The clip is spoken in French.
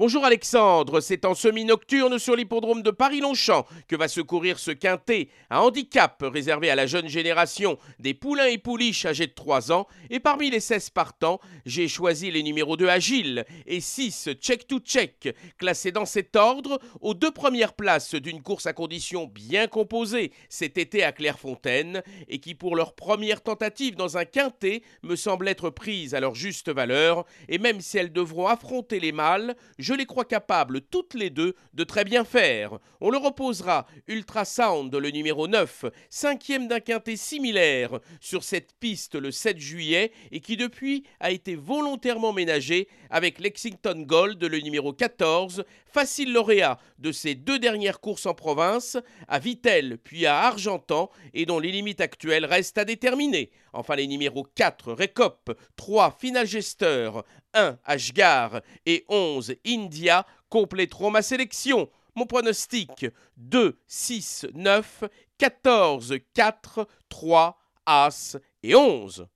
Bonjour Alexandre, c'est en semi-nocturne sur l'hippodrome de Paris-Longchamp que va se courir ce quintet, un handicap réservé à la jeune génération des poulains et pouliches âgés de 3 ans. Et parmi les 16 partants, j'ai choisi les numéros 2 Agile et 6 Check to Check, classés dans cet ordre aux 2 premières places d'une course à conditions bien composée cet été à Clairefontaine et qui pour leur première tentative dans un quintet me semblent être prises à leur juste valeur. Et même si elles devront affronter les mâles, je les crois capables toutes les deux de très bien faire. On leur opposera Ultrasound, le numéro 9, cinquième d'un quintet similaire sur cette piste le 7 juillet et qui depuis a été volontairement ménagé avec Lexington Gold, le numéro 14, facile lauréat de ces 2 dernières courses en province, à Vittel puis à Argentan et dont les limites actuelles restent à déterminer. Enfin les numéros 4 Récop, 3 Final Jester, 1 Ashgar et 11 India compléteront ma sélection. Mon pronostic 2, 6, 9, 14, 4, 3, As et 11.